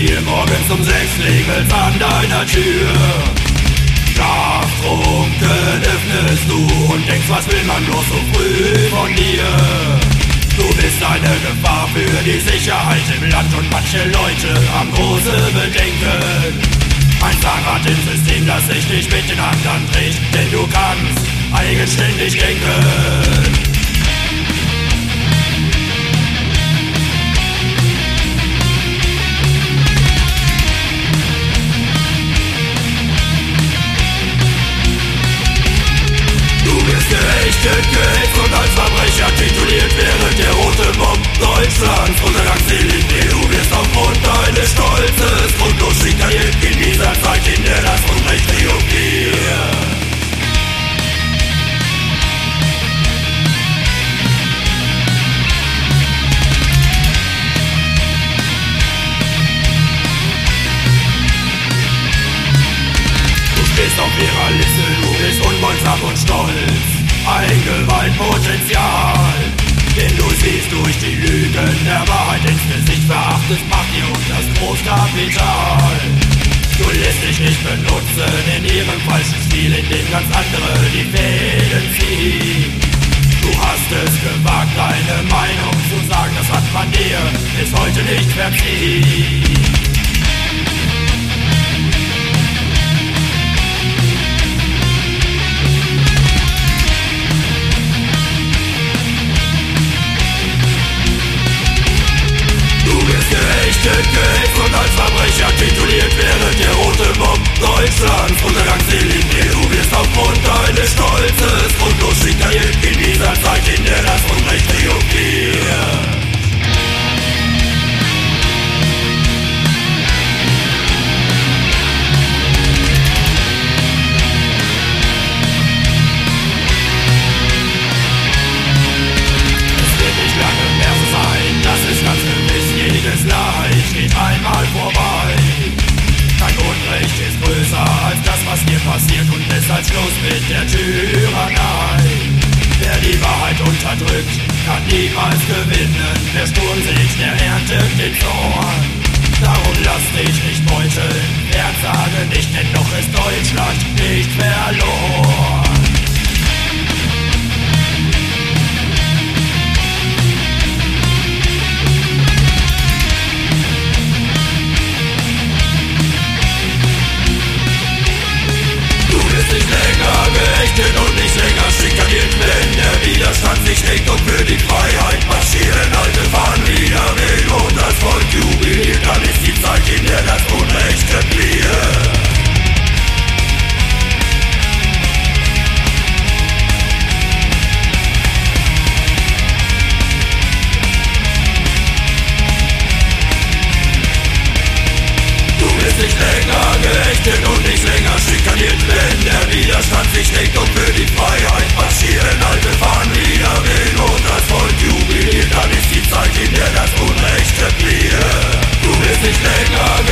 Morgens um 6 klingelt's an deiner Tür. Schlaftrunken öffnest du und denkst, was will man bloß so früh von dir? Du bist eine Gefahr für die Sicherheit im Land und manche Leute haben große Bedenken. Ein Zahnrad im System, das sich nicht mit den anderen trägt, denn du kannst eigenständig denken. Gehetzt und als Verbrecher tituliert während der rote Mob Deutschlands Untergangselinie. Du wirst aufgrund deines Stolzes grundlos schikaniert in dieser Zeit, in der das Unrecht triumphiert. Du stehst auf ihrer Liste, du bist unbeugsam und stolz. Ein Gewaltpotenzial, denn du siehst durch die Lügen der Wahrheit ins Gesicht, verachtest Macht dir und das Großkapital. Du lässt dich nicht benutzen in ihrem falschen Spiel, in dem ganz andere die Fäden ziehen. Du hast es gewagt, deine Meinung zu sagen, das hat man dir bis heute nicht verziehen. Gehetzt und als Verbrecher tituliert während der rote Mob Deutschlands Untergangselinie. Du wirst aufgrund deines Stolzes grundlos schikaniert in dieser Zeit, in der das Unrecht triumphiert. Jedes Leid geht einmal vorbei. Kein Unrecht ist größer als das, was dir passiert, und deshalb Schluss mit der Tyrannei. Wer die Wahrheit unterdrückt, kann niemals gewinnen. Wer Sturm sieht, der erntet den Zorn. Darum lass dich nicht beuteln, sage nicht, denn noch ist Deutschland nicht verloren. Geächtet und nicht länger schikaniert, wenn der Widerstand sich regt und für die Freiheit marschieren. Alte Fahnen wieder wehen und das Volk jubiliert, dann ist die Zeit, in der das Unrecht regiert. Nicht länger geächtet und nicht länger schikaniert, wenn der Widerstand sich regt und für die Freiheit marschieren. Alte Fahnen wieder wehen und das Volk jubiliert, dann ist die Zeit, in der das Unrecht regiert. Du wirst nicht länger